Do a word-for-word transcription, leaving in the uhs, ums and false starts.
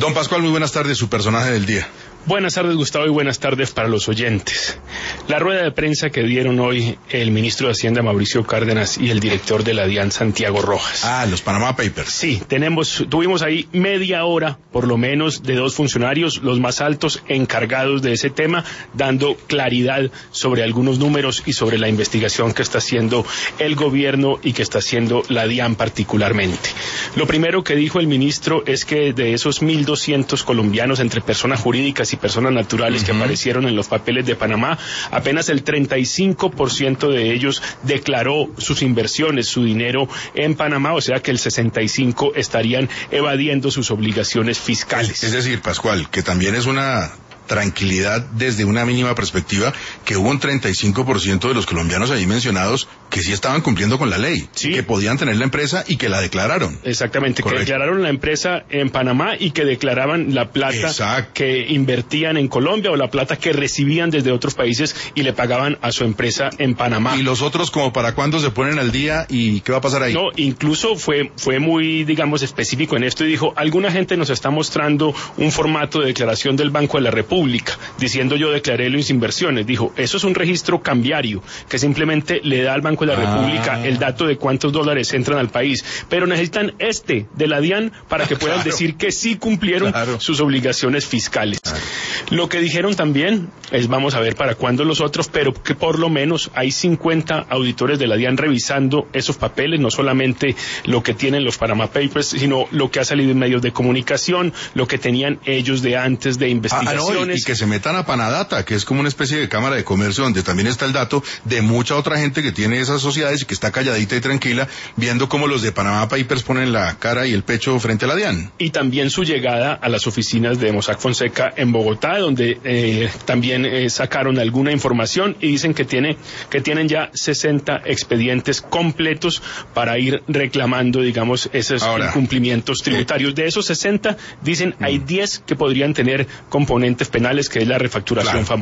Don Pascual, muy buenas tardes, su personaje del día. Buenas tardes, Gustavo, y buenas tardes para los oyentes. La rueda de prensa que dieron hoy el ministro de Hacienda, Mauricio Cárdenas, y el director de la DIAN, Santiago Rojas. Ah, los Panama Papers. Sí, tenemos, tuvimos ahí media hora, por lo menos, de dos funcionarios, los más altos, encargados de ese tema, dando claridad sobre algunos números y sobre la investigación que está haciendo el gobierno y que está haciendo la DIAN particularmente. Lo primero que dijo el ministro es que de esos mil doscientos colombianos entre personas jurídicas y personas naturales uh-huh. que aparecieron en los papeles de Panamá, apenas el treinta y cinco por ciento de ellos declaró sus inversiones, su dinero en Panamá, o sea que el sesenta y cinco por ciento estarían evadiendo sus obligaciones fiscales. Es decir, Pascual, que también es una tranquilidad desde una mínima perspectiva que hubo un treinta y cinco por ciento de los colombianos ahí mencionados que sí estaban cumpliendo con la ley, sí. que podían tener la empresa y que la declararon. Exactamente, Correcto. Que declararon la empresa en Panamá y que declaraban la plata Exacto. que invertían en Colombia o la plata que recibían desde otros países y le pagaban a su empresa en Panamá. ¿Y los otros como para cuándo se ponen al día y qué va a pasar ahí? No, incluso fue, fue muy, digamos, específico en esto y dijo, alguna gente nos está mostrando un formato de declaración del Banco de la República, diciendo yo declaré mis inversiones. Dijo, eso es un registro cambiario que simplemente le da al Banco de la ah. República el dato de cuántos dólares entran al país, pero necesitan este de la DIAN para que puedan claro. decir que sí cumplieron claro. sus obligaciones fiscales. Claro. Lo que dijeron también es, vamos a ver para cuándo los otros, pero que por lo menos hay cincuenta auditores de la DIAN revisando esos papeles, no solamente lo que tienen los Panama Papers, sino lo que ha salido en medios de comunicación, lo que tenían ellos de antes de investigaciones. Ah, no, y, y que se metan a Panadata, que es como una especie de cámara de comercio donde también está el dato de mucha otra gente que tiene esas sociedades y que está calladita y tranquila viendo cómo los de Panama Papers ponen la cara y el pecho frente a la DIAN. Y también su llegada a las oficinas de Mossack Fonseca en Bogotá, donde eh, también eh, sacaron alguna información y dicen que tiene que tienen ya sesenta expedientes completos para ir reclamando, digamos, esos Ahora, incumplimientos tributarios. De esos sesenta, dicen, hay diez que podrían tener componentes penales, que es la refacturación claro. famosa.